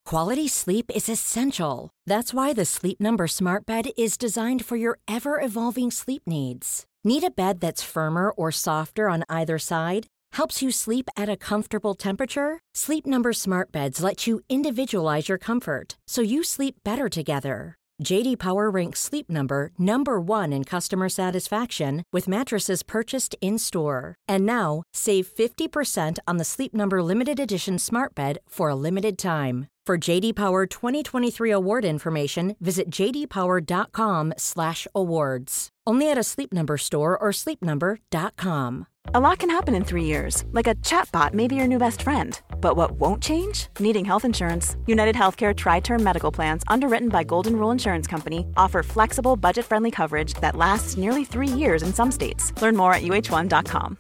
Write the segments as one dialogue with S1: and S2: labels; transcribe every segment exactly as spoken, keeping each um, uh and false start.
S1: Quality sleep is essential. That's why the Sleep Number Smart Bed is designed for your ever-evolving sleep needs. Need a bed that's firmer or softer on either side? Helps you sleep at a comfortable temperature? Sleep Number Smart Beds let you individualize your comfort, so you sleep better together. J D Power ranks Sleep Number number one in customer satisfaction with mattresses purchased in-store. And now, save fifty percent on the Sleep Number Limited Edition Smart Bed for a limited time. For J D Power twenty twenty-three award information, visit j d power dot com slash awards. Only at a Sleep Number store or sleep number dot com.
S2: A lot can happen in three years, like a chatbot may be your new best friend. But what won't change? Needing health insurance. United Healthcare Tri-Term Medical Plans, underwritten by Golden Rule Insurance Company, offer flexible, budget-friendly coverage that lasts nearly three years in some states. Learn more at u h one dot com.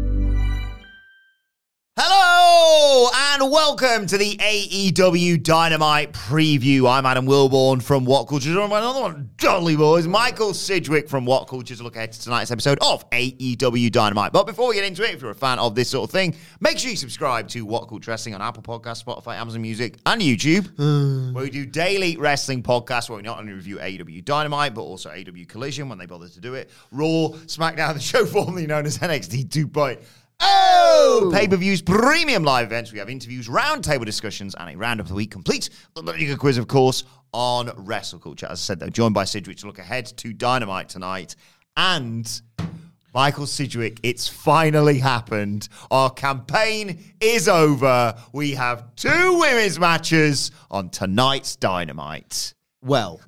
S3: Hello and welcome to the A E W Dynamite preview. I'm Adam Wilborn from What Culture. Joined by another one, Dudley Boys, Michael Sidgwick from What Culture, to look ahead to tonight's episode of A E W Dynamite. But before we get into it, if you're a fan of this sort of thing, make sure you subscribe to What Culture Wrestling on Apple Podcasts, Spotify, Amazon Music, and YouTube, where we do daily wrestling podcasts where we not only review A E W Dynamite, but also A E W Collision when they bother to do it, Raw, SmackDown, the show formerly known as N X T two point oh, pay-per-views, premium live events. We have interviews, roundtable discussions, and a roundup of the week complete. The Liga quiz, of course, on Wrestle Culture. As I said, though, joined by Sidgwick to look ahead to Dynamite tonight. And Michael Sidgwick, it's finally happened. Our campaign is over. We have two women's matches on tonight's Dynamite.
S4: Well,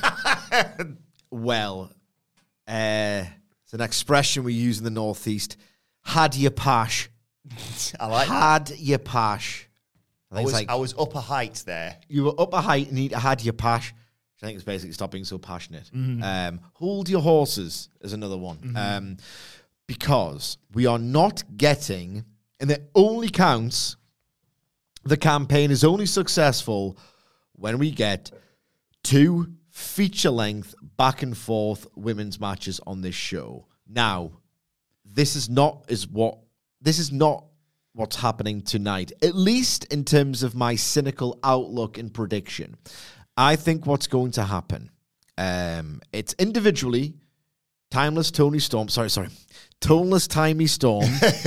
S4: well, uh, it's an expression we use in the Northeast. Had your pash.
S3: I like
S4: Had
S3: that.
S4: your pash. I,
S3: I was,
S4: like,
S3: I was up a height there.
S4: You were up a height and you had your pash. Which I think is basically stop being so passionate. Mm-hmm. Um, hold your horses is another one. Mm-hmm. Um, because we are not getting, and it only counts, the campaign is only successful when we get two feature-length back and forth women's matches on this show. Now, This is not is what this is not what's happening tonight, at least in terms of my cynical outlook and prediction. I think what's going to happen, um, it's individually, Timeless Tony Storm, sorry, sorry, Toneless Timey Storm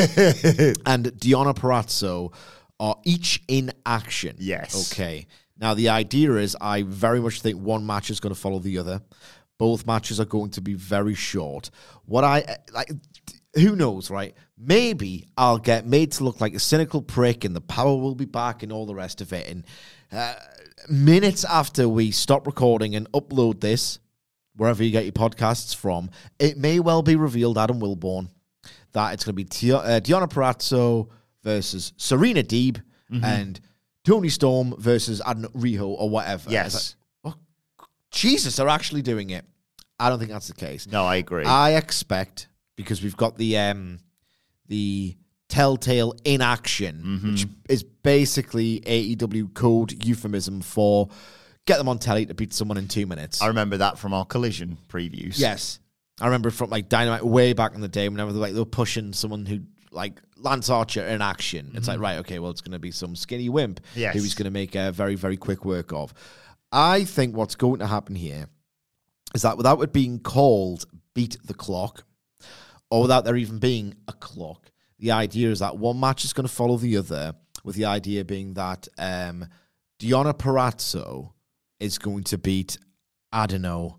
S4: and Deonna Purrazzo are each in action.
S3: Yes.
S4: Okay. Now, the idea is I very much think one match is going to follow the other. Both matches are going to be very short. What I, like... Who knows, right? Maybe I'll get made to look like a cynical prick and the power will be back and all the rest of it. And uh, minutes after we stop recording and upload this, wherever you get your podcasts from, it may well be revealed, Adam Wilborn, that it's going to be T- uh, Deonna Purrazzo versus Serena Deeb mm-hmm. and Toni Storm versus, I don't know, Riho or whatever.
S3: Yes.
S4: Like, oh, Jesus, they're actually doing it. I don't think that's the case.
S3: No, I agree.
S4: I expect... because we've got the um, the Telltale in action, mm-hmm. which is basically A E W code euphemism for get them on telly to beat someone in two minutes.
S3: I remember that from our Collision previews.
S4: Yes. I remember from like Dynamite way back in the day whenever they were, like, they were pushing someone who, like Lance Archer in action. Mm-hmm. It's like, right, okay, well, it's going to be some skinny wimp
S3: yes.
S4: who he's going to make a very, very quick work of. I think what's going to happen here is that without it being called Beat the Clock, or without there even being a clock, the idea is that one match is going to follow the other, with the idea being that um, Deonna Purrazzo is going to beat, I don't know,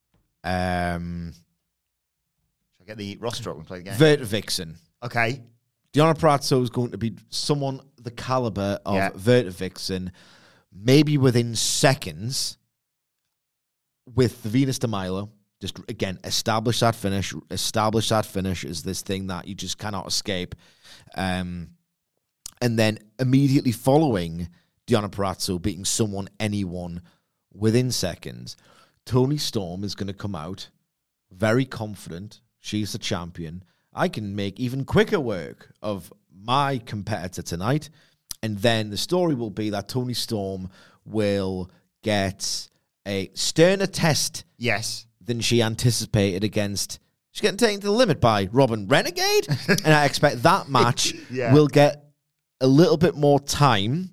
S4: um,
S3: Shall I get the roster up and play the game?
S4: Vert Vixen.
S3: Okay.
S4: Deonna Purrazzo is going to be someone the caliber of
S3: yeah.
S4: Vert Vixen, maybe within seconds, with the Venus de Milo. Just, again, establish that finish. Establish that finish is this thing that you just cannot escape. Um, and then immediately following Deonna Purrazzo beating someone, anyone, within seconds, Toni Storm is going to come out very confident. She's the champion. I can make even quicker work of my competitor tonight. And then the story will be that Toni Storm will get a sterner test.
S3: Yes.
S4: Than she anticipated against... She's getting taken to the limit by Robin Renegade. And I expect that match yeah. will get a little bit more time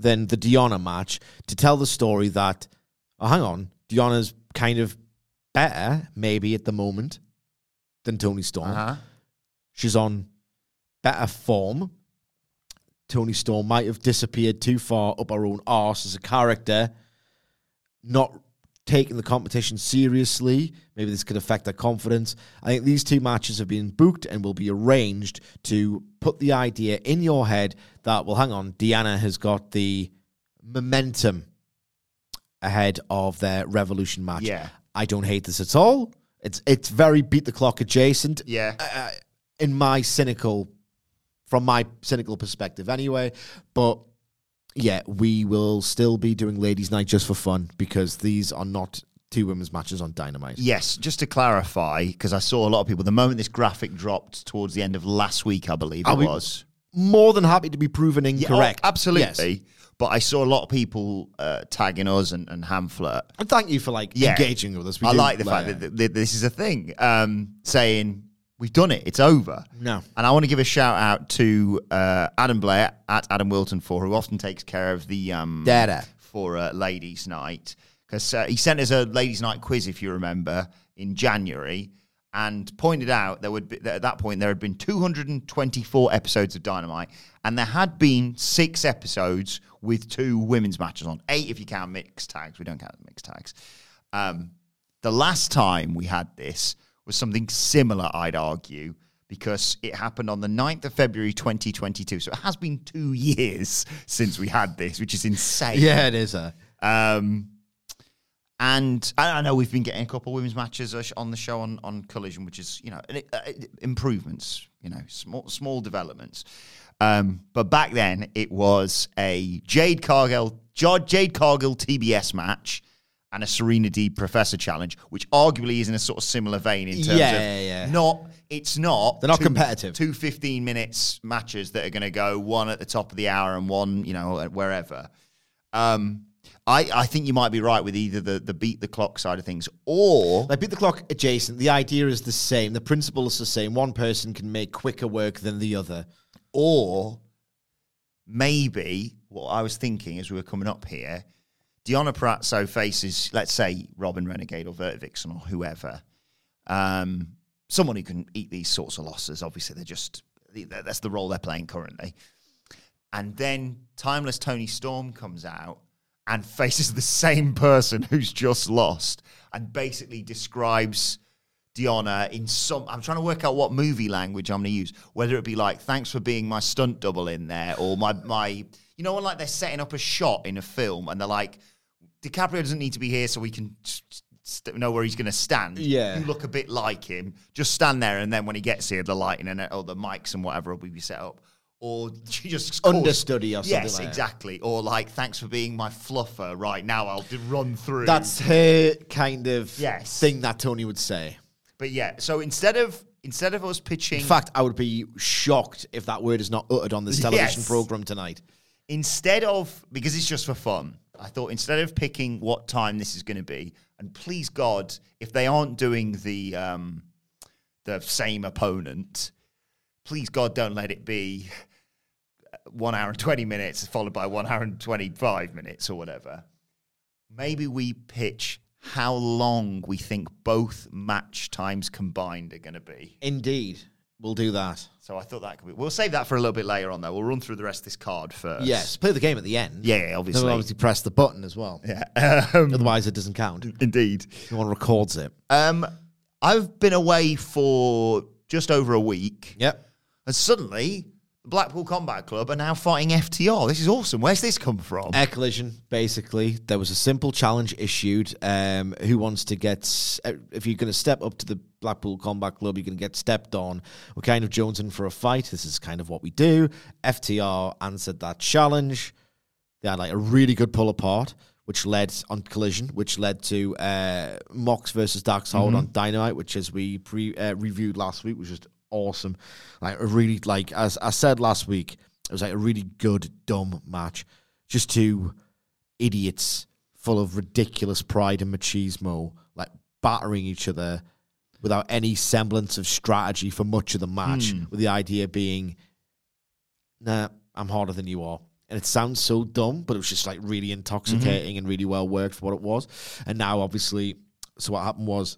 S4: than the Deonna match to tell the story that, oh, hang on, Deonna's kind of better, maybe at the moment, than Toni Storm.
S3: Uh-huh.
S4: She's on better form. Toni Storm might have disappeared too far up her own arse as a character, not taking the competition seriously. Maybe this could affect her confidence. I think these two matches have been booked and will be arranged to put the idea in your head that, well, hang on, Deonna has got the momentum ahead of their Revolution match.
S3: Yeah.
S4: I don't hate this at all. It's it's very beat the clock adjacent.
S3: Yeah.
S4: Uh, in my cynical, from my cynical perspective anyway. But yeah, we will still be doing Ladies' Night just for fun because these are not two women's matches on Dynamite.
S3: Yes, just to clarify, because I saw a lot of people, the moment this graphic dropped towards the end of last week, I believe
S4: Are
S3: it
S4: we
S3: was.
S4: More than happy to be proven
S3: Yeah,
S4: incorrect.
S3: oh, absolutely.
S4: Yes.
S3: But I saw a lot of people uh, tagging us and, and Hamflet.
S4: And thank you for like
S3: Yeah.
S4: engaging with us. We
S3: I
S4: do
S3: like the
S4: like
S3: fact
S4: it.
S3: that, that this is a thing, um, saying, we've done it, it's over.
S4: No.
S3: And I want to give a shout out to uh, Adam Blair at Adam Wilton for, who often takes care of the um,
S4: Data.
S3: for uh, Ladies' Night. Because uh, he sent us a Ladies' Night quiz, if you remember, in January, and pointed out there would be, that at that point there had been two hundred twenty-four episodes of Dynamite, and there had been six episodes with two women's matches on. Eight if you count mixed tags. We don't count mixed tags. Um, the last time we had this was something similar, I'd argue, because it happened on the ninth of February twenty twenty-two. So it has been two years since we had this, which is insane.
S4: Yeah, it is. Uh,
S3: Um, and I, I know we've been getting a couple of women's matches on the show on, on Collision, which is, you know, uh, improvements, you know, small small developments. Um, but back then, it was a Jade Cargill, Jade Cargill T B S match and a Serena Deeb Professor challenge, which arguably is in a sort of similar vein in terms
S4: Yeah,
S3: of
S4: yeah, yeah.
S3: not, it's not.
S4: They're not
S3: two,
S4: competitive.
S3: Two fifteen minutes matches that are going to go one at the top of the hour and one, you know, wherever. Um, I, I think you might be right with either the, the beat the clock side of things or...
S4: like beat the clock adjacent. The idea is the same. The principle is the same. One person can make quicker work than the other.
S3: Or maybe what I was thinking as we were coming up here, Deonna Purrazzo faces, let's say, Robin Renegade or Vert Vixen or whoever. Um, someone who can eat these sorts of losses. Obviously, they're just, that's the role they're playing currently. And then Timeless Toni Storm comes out and faces the same person who's just lost and basically describes Deonna in some... I'm trying to work out what movie language I'm going to use. Whether it be like, thanks for being my stunt double in there, or my... my you know when like they're setting up a shot in a film and they're like, DiCaprio doesn't need to be here so we can st- st- know where he's going to stand.
S4: Yeah.
S3: You look a bit like him. Just stand there, and then when he gets here, the lighting and or the mics and whatever will be set up. Or she just calls,
S4: Understudy or something
S3: yes,
S4: like that.
S3: exactly. Or like, thanks for being my fluffer. Right now, I'll d- run through.
S4: That's her kind of
S3: Yes.
S4: thing that Tony would say.
S3: But yeah, so instead of instead of us pitching,
S4: In fact, I would be shocked if that word is not uttered on this television
S3: Yes.
S4: program tonight.
S3: instead of because it's just for fun, I thought instead of picking what time this is going to be, and please God, if they aren't doing the um, the same opponent, please God, don't let it be one hour and twenty minutes followed by one hour and twenty-five minutes or whatever. Maybe we pitch how long we think both match times combined are going to be.
S4: Indeed. We'll do that.
S3: So I thought that could be... We'll save that for a little bit later on, though. We'll run through the rest of this card first.
S4: Yes. Play the game at the end.
S3: Yeah, yeah,
S4: Then
S3: obviously.
S4: we'll obviously press the button as well.
S3: Yeah. Um,
S4: Otherwise, it doesn't count.
S3: indeed.
S4: No one records it.
S3: Um, I've been away for just over a week,
S4: Yep.
S3: and suddenly the Blackpool Combat Club are now fighting F T R. This is awesome. Where's this come from?
S4: Air Collision, basically. There was a simple challenge issued. Um, who wants to get... If you're going to step up to the Blackpool Combat Club, you're going to get stepped on. We're kind of jonesing for a fight. This is kind of what we do. F T R answered that challenge. They had like a really good pull apart, which led on Collision, which led to uh, Mox versus Dax Howard
S3: Mm-hmm.
S4: on Dynamite, which as we pre uh, reviewed last week was just awesome. Like a really like as I said last week, it was like a really good dumb match. Just two idiots full of ridiculous pride and machismo, like battering each other without any semblance of strategy for much of the match,
S3: Mm.
S4: with the idea being, nah, I'm harder than you are. And it sounds so dumb, but it was just like really intoxicating mm-hmm. and really well worked for what it was. And now, obviously, so what happened was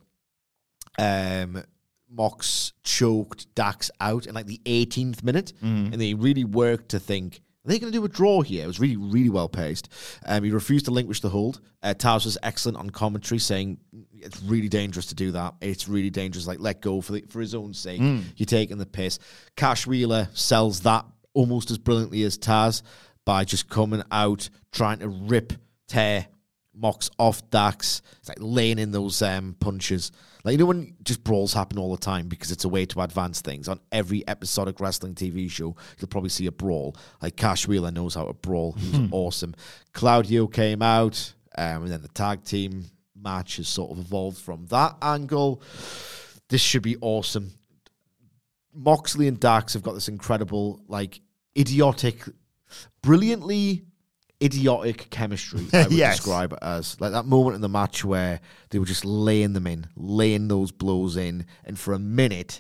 S4: um, Mox choked Dax out in like the eighteenth minute, mm. and they really worked to think, are they going to do a draw here? It was really, really well paced. Um, he refused to relinquish the hold. Uh, Taz was excellent on commentary, saying it's really dangerous to do that. It's really dangerous. Like, let go for the, for his own sake. Mm. You're taking the piss. Cash Wheeler sells that almost as brilliantly as Taz by just coming out, trying to rip, tear Mox off Dax. It's like laying in those um, punches. Like, you know when just brawls happen all the time because it's a way to advance things? On every episodic wrestling T V show, you'll probably see a brawl. Like, Cash Wheeler knows how to brawl. He was awesome. Claudio came out, um, and then the tag team match has sort of evolved from that angle. This should be awesome. Moxley and Dax have got this incredible, like, idiotic... brilliantly idiotic chemistry, I would yes. describe it as. Like that moment in the match where they were just laying them in, laying those blows in, and for a minute,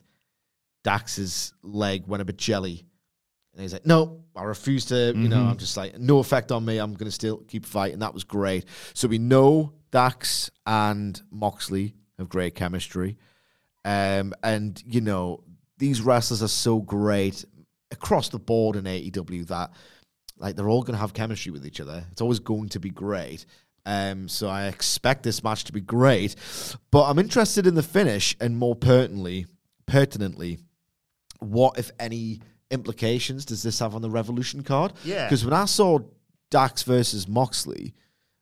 S4: Dax's leg went a bit jelly. And he's like, no, I refuse to, mm-hmm. you know, I'm just like, no effect on me, I'm going to still keep fighting. That was great. So we know Dax and Moxley have great chemistry. Um, and, you know, these wrestlers are so great across the board in A E W that like they're all going to have chemistry with each other. It's always going to be great. Um, so I expect this match to be great. But I'm interested in the finish and more pertinently, pertinently, what, if any, implications does this have on the Revolution card?
S3: Yeah.
S4: Because when I saw Dax versus Moxley,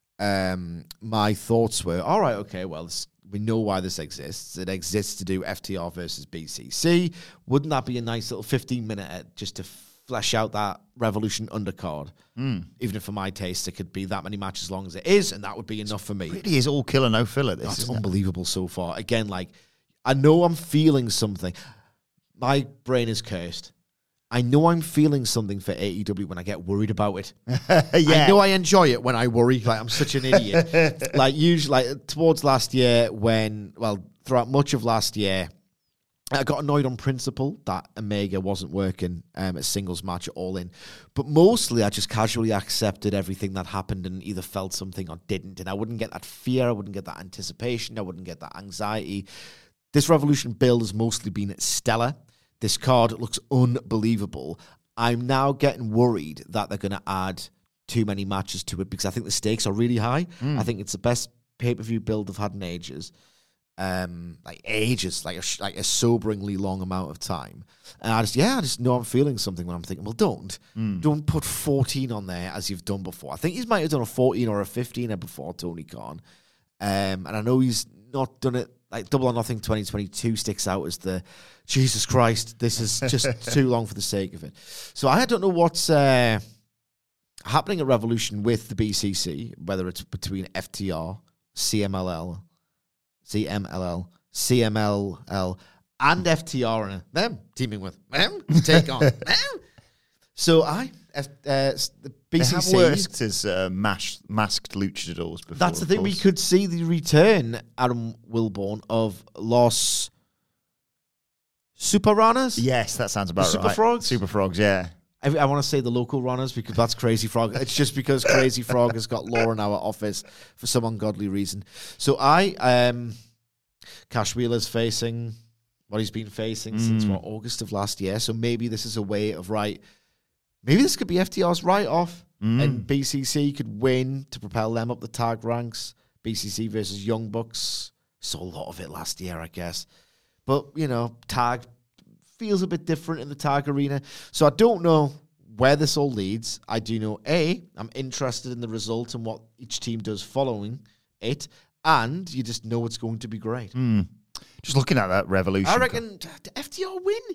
S4: um, my thoughts were, all right, okay, well, this, we know why this exists. It exists to do F T R versus B C C. Wouldn't that be a nice little fifteen-minute just to flesh out that Revolution undercard? Mm. Even if for my taste, it could be that many matches long as it is, and that would be enough for me.
S3: It really is all killer, no filler, this.
S4: That's unbelievable it? so far. Again, like, I know I'm feeling something. My brain is cursed. I know I'm feeling something for A E W when I get worried about it. yeah. I know I enjoy it when I worry. Like, I'm such an idiot. Like, usually, like, towards last year when, well, throughout much of last year, I got annoyed on principle that Omega wasn't working um, a singles match at All In. But mostly I just casually accepted everything that happened and either felt something or didn't. And I wouldn't get that fear. I wouldn't get that anticipation. I wouldn't get that anxiety. This Revolution build has mostly been stellar. This card looks unbelievable. I'm now getting worried that they're going to add too many matches to it because I think the stakes are really high. Mm. I think it's the best pay-per-view build they've had in ages. Um, like ages, like a, like a soberingly long amount of time. And I just, yeah, I just know I'm feeling something when I'm thinking, well, don't. Mm. Don't put fourteen on there as you've done before. I think he might have done a fourteen or a fifteen before, Tony Khan. Um, and I know he's not done it. Like Double or Nothing twenty twenty-two sticks out as the, Jesus Christ, this is just too long for the sake of it. So I don't know what's uh, happening at Revolution with the B C C, whether it's between F T R, C M L L, C M L L, C M L L, and F T R, and them teaming with them to take on them. So I, F, uh, the B C C...
S3: They have worked as uh, mas- masked luchadors before.
S4: That's the thing, we could see the return, Adam Wilborn, of Los Super Ranas?
S3: Yes, that sounds about
S4: Super
S3: right.
S4: Frogs?
S3: Super Frogs, yeah.
S4: I, I want to say the local runners because that's Crazy Frog. It's just because Crazy Frog has got law in our office for some ungodly reason. So I, um, Cash Wheeler's facing what he's been facing mm. since what, August of last year. So maybe this is a way of, right, maybe this could be F T R's write-off mm. and B C C could win to propel them up the tag ranks. B C C versus Young Bucks. Saw a lot of it last year, I guess. But, you know, tag feels a bit different in the tag arena. So I don't know where this all leads. I do know, A, I'm interested in the result and what each team does following it. And you just know it's going to be great.
S3: Mm. Just looking at that Revolution.
S4: I reckon, do F T R win?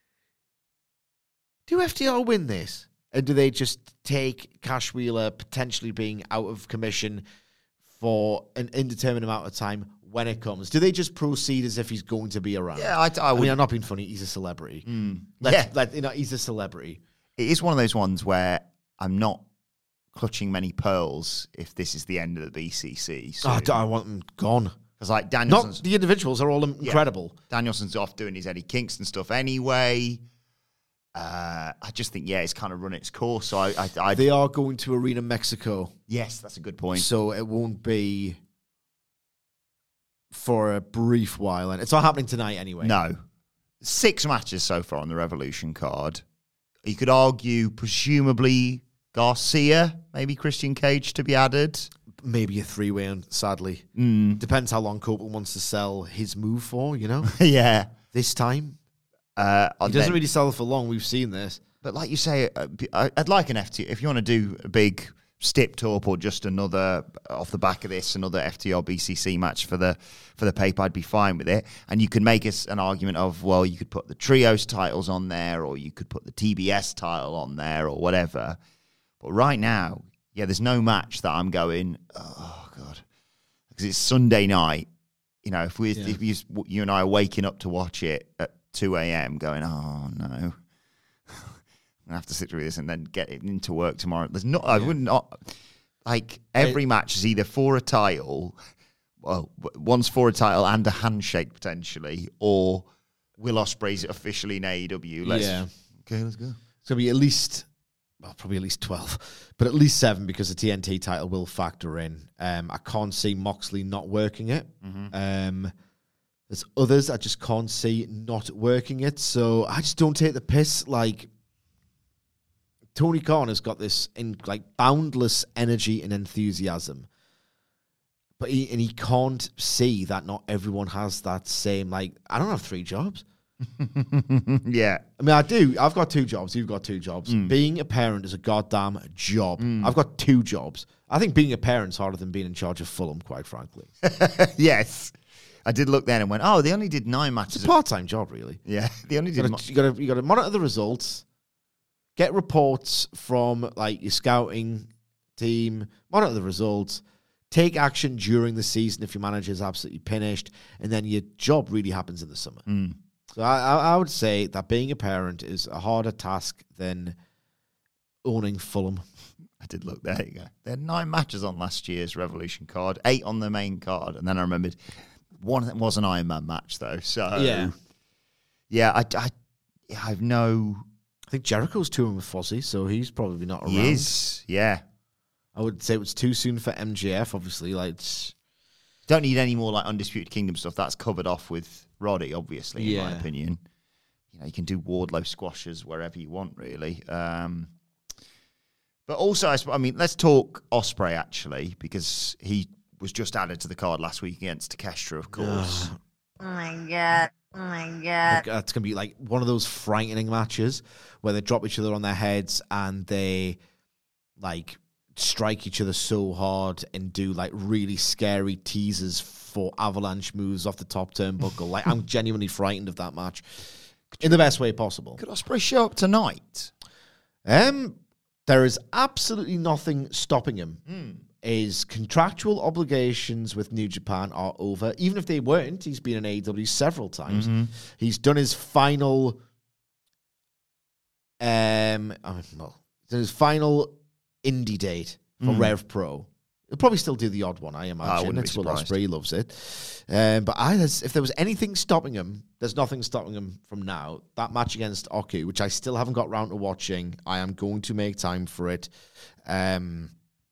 S4: Do F T R win this? And do they just take Cash Wheeler potentially being out of commission for an indeterminate amount of time when it comes? Do they just proceed as if he's going to be around?
S3: Yeah, I, I,
S4: I mean, I'm not being funny. He's a celebrity.
S3: Mm.
S4: Let's,
S3: yeah.
S4: let, you know, he's a celebrity.
S3: It is one of those ones where I'm not clutching many pearls if this is the end of the B C C. So.
S4: Oh, I want them gone.
S3: Because like Danielson's...
S4: Not the individuals are all incredible.
S3: Yeah. Danielson's off doing his Eddie Kingston stuff anyway. Uh, I just think, yeah, it's kind of run its course. So I, I, I
S4: They are going to Arena Mexico.
S3: yes, that's a good point.
S4: So it won't be for a brief while. And it's not happening tonight anyway.
S3: No. Six matches so far on the Revolution card. You could argue, presumably, Garcia, maybe Christian Cage to be added.
S4: Maybe a three-way, sadly.
S3: Mm.
S4: Depends how long Copeland wants to sell his move for, you know?
S3: yeah.
S4: This time.
S3: Uh,
S4: He doesn't really sell for long. We've seen this.
S3: But like you say, uh, I'd like an F T. If you want to do a big stipped up or just another off the back of this, another F T R B C C match for the for the paper, I'd be fine with it. And you could make us an argument of, well, you could put the trios titles on there, or you could put the T B S title on there, or whatever. But right now, yeah, there's no match that I'm going, oh god, because it's Sunday night. You know, if we
S4: Yeah.
S3: if you you and I are waking up to watch it at two a.m. going, oh no. I have to sit through this and then get it into work tomorrow. There's not. I would not like every match is either for a title, well, one's for a title and a handshake potentially, or Will Ospreay's officially in A E W. Let's,
S4: Yeah.
S3: Okay, let's go.
S4: It's going to be at least, well, probably at least twelve, but at least seven because the T N T title will factor in. Um, I can't see Moxley not working it.
S3: Mm-hmm.
S4: Um, there's others I just can't see not working it. So I just don't take the piss. Like, Tony Khan has got this in like boundless energy and enthusiasm, but he and he can't see that not everyone has that same. Like, I don't have three jobs.
S3: yeah.
S4: I mean, I do. I've got two jobs. You've got two jobs. Mm. Being a parent is a goddamn job. Mm. I've got two jobs. I think being a parent's harder than being in charge of Fulham, quite frankly.
S3: yes. I did look then and went, oh, they only did nine matches.
S4: It's a part-time job, really.
S3: Yeah. They only did.
S4: You gotta, you gotta, you gotta monitor the results, get reports from like your scouting team, monitor the results, take action during the season if your manager is absolutely finished, and then your job really happens in the summer.
S3: Mm.
S4: So I, I would say that being a parent is a harder task than owning Fulham.
S3: I did look, there you go. They had nine matches on last year's Revolution card, eight on the main card, and then I remembered one of them was an Iron Man match, though. So,
S4: yeah,
S3: yeah I, I, I have no...
S4: I think Jericho's touring with Fozzy, so he's probably not around.
S3: He is, yeah.
S4: I would say it was too soon for M J F, obviously. Like, it's...
S3: Don't need any more like Undisputed Kingdom stuff. That's covered off with Roddy, obviously, in
S4: yeah.
S3: my opinion. You know, you can do Wardlow squashes wherever you want, really. Um, but also, I, I mean, let's talk Ospreay, actually, because he was just added to the card last week against Takeshita, of course.
S5: Oh, my God. Oh, my God.
S4: Like, that's going to be like one of those frightening matches where they drop each other on their heads and they, like, strike each other so hard and do, like, really scary teasers for avalanche moves off the top turnbuckle. Like, I'm genuinely frightened of that match in the best way possible.
S3: Could Ospreay show up tonight?
S4: Um, there is absolutely nothing stopping him.
S3: Mm.
S4: His contractual obligations with New Japan are over. Even if they weren't, he's been in A E W several times.
S3: Mm-hmm.
S4: He's done his final, um, oh, well, his final indie date for
S3: Mm.
S4: Rev Pro. He'll probably still do the odd one, I imagine.
S3: I wouldn't be
S4: It's Will
S3: surprised.
S4: Ospreay, he loves it. Um, but I, if there was anything stopping him, there's nothing stopping him from now. That match against Oku, which I still haven't got round to watching, I am going to make time for it. Um,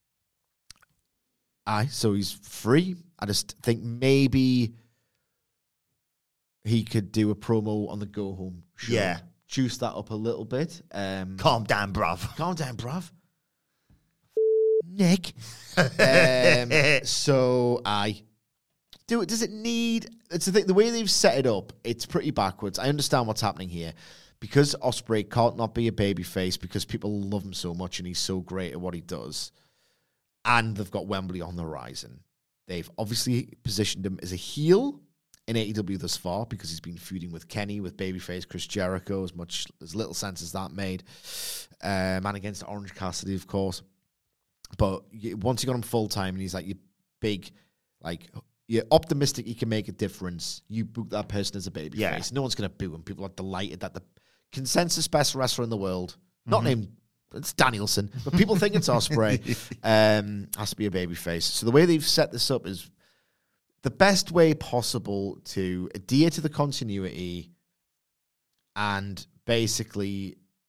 S4: aye, so he's free. I just think maybe he could do a promo on the go home show.
S3: Yeah.
S4: Juice that up a little bit. Um,
S3: Calm down, bruv.
S4: calm down, bruv. Nick. um, so I do it. Does it need? It's the thing. The way they've set it up, it's pretty backwards. I understand what's happening here because Ospreay can't not be a babyface because people love him so much and he's so great at what he does. And they've got Wembley on the horizon. They've obviously positioned him as a heel in A E W thus far because he's been feuding with Kenny, with babyface Chris Jericho, as much as little sense as that made, um, and against Orange Cassidy, of course. But you, once you got him full time and he's like your big, like you're optimistic he can make a difference, you book that person as a babyface.
S3: Yeah.
S4: No one's going to boo him. People are delighted that the consensus best wrestler in the world, not
S3: Mm-hmm.
S4: named, it's Danielson, but people think it's Ospreay, um, has to be a babyface. So the way they've set this up is the best way possible to adhere to the continuity and basically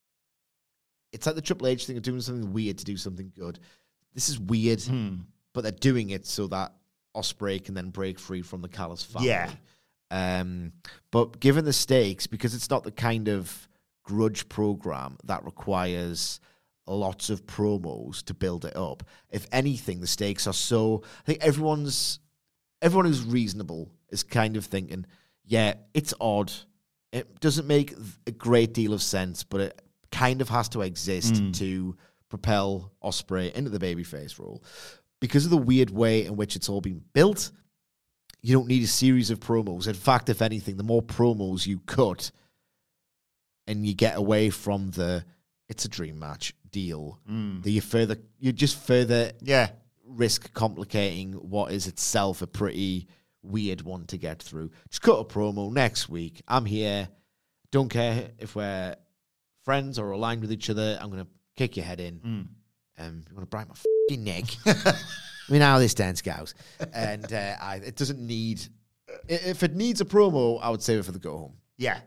S4: it's like the Triple H thing of doing something weird to do something good. This is weird,
S3: Hmm.
S4: but they're doing it so that Ospreay can then break free from the Callis family.
S3: Yeah.
S4: Um, but given the stakes, because it's not the kind of grudge program that requires lots of promos to build it up. If anything, the stakes are so. I think everyone's everyone who's reasonable is kind of thinking, yeah, it's odd. It doesn't make a great deal of sense, but it kind of has to exist
S3: Mm.
S4: to propel Ospreay into the babyface role. Because of the weird way in which it's all been built, you don't need a series of promos. In fact, if anything, the more promos you cut and you get away from the it's a dream match deal,
S3: Mm.
S4: that you further you just further
S3: Yeah.
S4: risk complicating what is itself a pretty weird one to get through. Just cut a promo next week. I'm here. Don't care if we're friends or aligned with each other. I'm gonna kick your head in.
S3: Mm.
S4: Um, you want to break my fucking neck? I mean, how this dance goes, and uh, I, it doesn't need. i- If it needs a promo, I would save it for the go home.
S3: Yeah.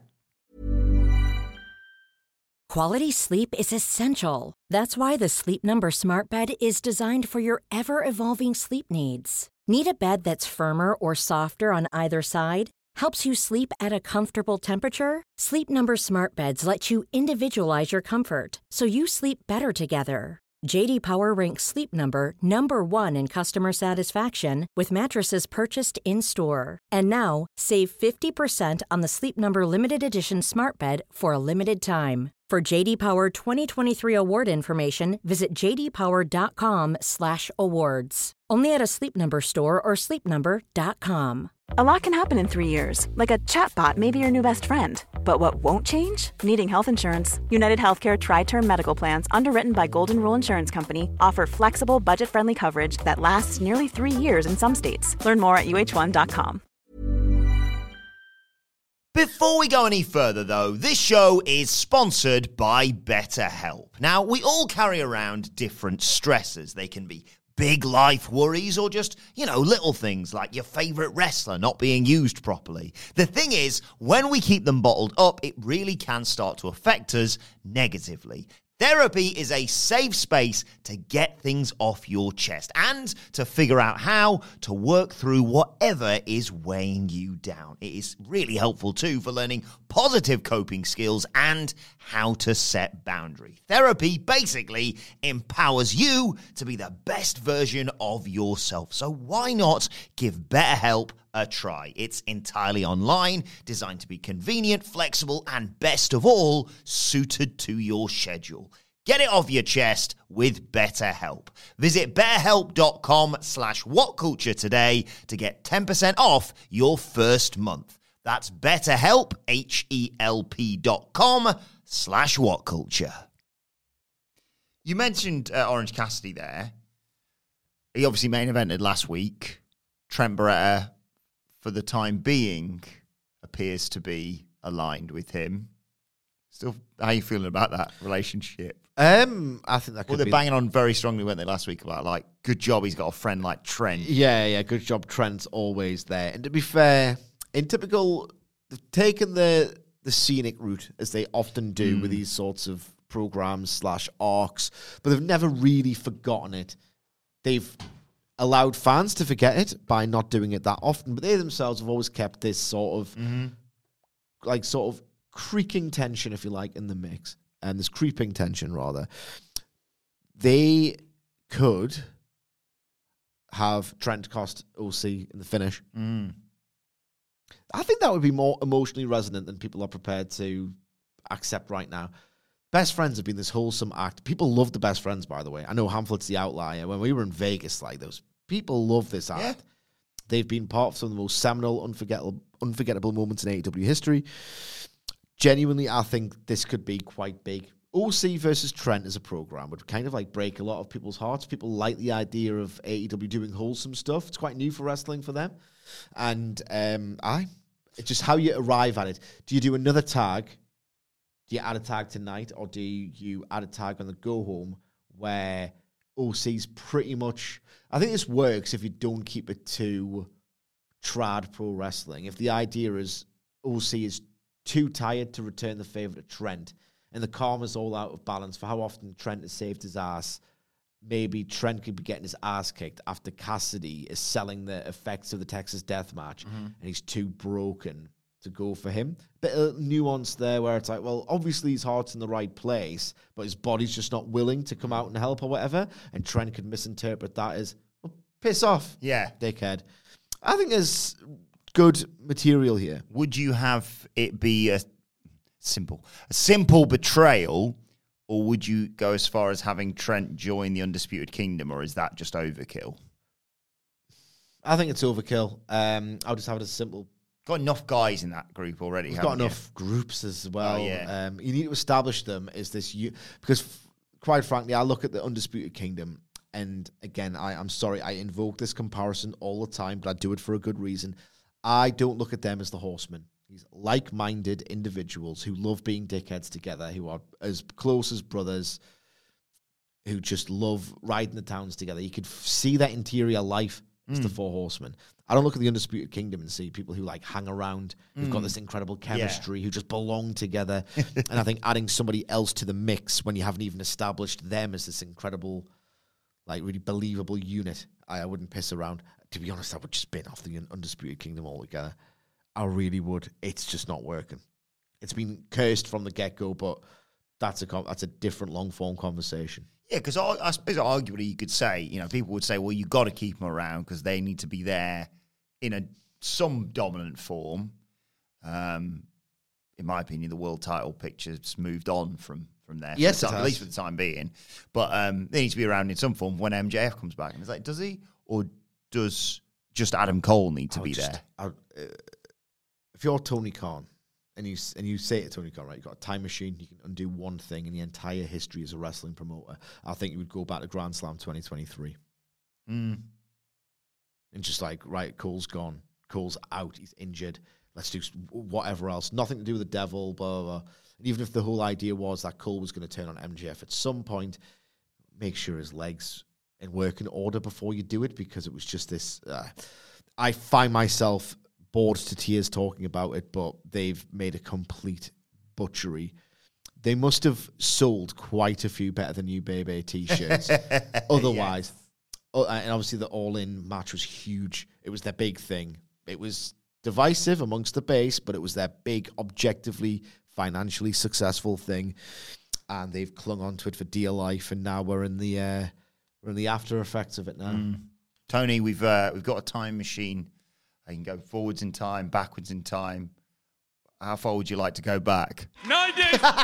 S1: Quality sleep is essential. That's why the Sleep Number Smart Bed is designed for your ever-evolving sleep needs. Need a bed that's firmer or softer on either side? Helps you sleep at a comfortable temperature? Sleep Number Smart Beds let you individualize your comfort so you sleep better together. J D Power ranks Sleep Number number one in customer satisfaction with mattresses purchased in-store. And now, save fifty percent on the Sleep Number Limited Edition Smart Bed for a limited time. For J D Power twenty twenty-three award information, visit j d power dot com slash awards. Only at a Sleep Number store or sleep number dot com.
S2: A lot can happen in three years, like a chatbot may be your new best friend. But what won't change? Needing health insurance. United Healthcare Tri-Term Medical Plans, underwritten by Golden Rule Insurance Company, offer flexible, budget-friendly coverage that lasts nearly three years in some states. Learn more at u h one dot com.
S3: Before we go any further, though, this show is sponsored by BetterHelp. Now, we all carry around different stressors. They can be big life worries or just, you know, little things like your favorite wrestler not being used properly. The thing is, when we keep them bottled up, it really can start to affect us negatively. Therapy is a safe space to get things off your chest and to figure out how to work through whatever is weighing you down. It is really helpful too for learning positive coping skills and how to set boundaries. Therapy basically empowers you to be the best version of yourself. So why not give BetterHelp a try? It's entirely online, designed to be convenient, flexible, and best of all, suited to your schedule. Get it off your chest with BetterHelp. Visit betterhelp.com slash whatculture today to get ten percent off your first month. That's betterhelp, H-E-L-P dot com slash whatculture. You mentioned uh, Orange Cassidy there. He obviously main evented last week. Trent Beretta, for the time being, appears to be aligned with him. Still, how are you feeling about that relationship?
S4: Um, I think that could
S3: Well, they're
S4: be.
S3: banging on very strongly, weren't they, last week about, like, good job he's got a friend like Trent.
S4: Yeah, yeah, good job. Trent's always there. And to be fair, in typical, they've taken the the scenic route as they often do
S3: Mm.
S4: with these sorts of programs slash arcs, but they've never really forgotten it. They've allowed fans to forget it by not doing it that often, but they themselves have always kept this sort of,
S3: Mm-hmm.
S4: like, sort of creaking tension, if you like, in the mix, and this creeping tension rather. They could have Trent cost O C in the finish.
S3: Mm.
S4: I think that would be more emotionally resonant than people are prepared to accept right now. Best Friends have been this wholesome act. People love the Best Friends, by the way. I know Hamlet's the outlier. When we were in Vegas, like those people love this act.
S3: Yeah.
S4: They've been part of some of the most seminal, unforgettable, unforgettable moments in A E W history. Genuinely, I think this could be quite big. O C versus Trent as a program would kind of like break a lot of people's hearts. People like the idea of A E W doing wholesome stuff. It's quite new for wrestling for them. And um, I, it's just how you arrive at it. Do you do another tag? Do you add a tag tonight? Or do you add a tag on the go home where O C's pretty much... I think this works if you don't keep it too trad pro wrestling. If the idea is O C is too tired to return the favor to Trent, and the karma's all out of balance for how often Trent has saved his ass. Maybe Trent could be getting his ass kicked after Cassidy is selling the effects of the Texas Death Match, mm-hmm. and he's too broken to go for him. Bit of nuance there where it's like, well, obviously his heart's in the right place, but his body's just not willing to come out and help or whatever, and Trent could misinterpret that as, well, piss off,
S3: yeah,
S4: dickhead. I think there's good material here.
S3: Would you have it be a simple, a simple betrayal, or would you go as far as having Trent join the Undisputed Kingdom, or is that just overkill?
S4: I think it's overkill. Um, I'll just have it as simple.
S3: Got enough guys in that group already.
S4: We've got enough
S3: you?
S4: groups as well.
S3: Oh, yeah.
S4: Um, you need to establish them as this, u- because f- quite frankly, I look at the Undisputed Kingdom, and again, I, I'm sorry, I invoke this comparison all the time, but I do it for a good reason. I don't look at them as the Horsemen. These like-minded individuals who love being dickheads together, who are as close as brothers, who just love riding the towns together. You could f- see that interior life as mm. the Four Horsemen. I don't look at the Undisputed Kingdom and see people who like hang around, who've mm. got this incredible chemistry, yeah. who just belong together. And I think adding somebody else to the mix when you haven't even established them as this incredible, like really believable unit, I, I wouldn't piss around. To be honest, I would just bin off the Undisputed Kingdom altogether. I really would. It's just not working. It's been cursed from the get-go, but that's a that's a different long-form conversation.
S3: Yeah, because I, I suppose arguably you could say, you know, people would say, well, you got to keep them around because they need to be there in a some dominant form. Um, in my opinion, the world title picture's moved on from from there.
S4: Yes,
S3: the
S4: it
S3: time,
S4: has.
S3: At least for the time being. But um, they need to be around in some form when M J F comes back. And it's like, does he? Or does just Adam Cole need to be
S4: just,
S3: there?
S4: I, uh, if you're Tony Khan, and you and you say to Tony Khan, right, you've got a time machine, you can undo one thing in the entire history as a wrestling promoter, I think you would go back to Grand Slam twenty twenty-three.
S3: Mm.
S4: And just like, right, Cole's gone. Cole's out. He's injured. Let's do whatever else. Nothing to do with the devil, blah, blah, blah. And even if the whole idea was that Cole was going to turn on M J F at some point, make sure his legs in working order before you do it, because it was just this... Uh, I find myself bored to tears talking about it, but they've made a complete butchery. They must have sold quite a few Better Than You Baby t-shirts. Otherwise... Yeah. Oh, and obviously the All-In match was huge. It was their big thing. It was divisive amongst the base, but it was their big, objectively, financially successful thing. And they've clung on to it for dear life, and now we're in the uh, we're in the after effects of it now.
S3: Mm. Tony, we've uh, we've got a time machine. I can go forwards in time, backwards in time. How far would you like to go back?
S6: ninety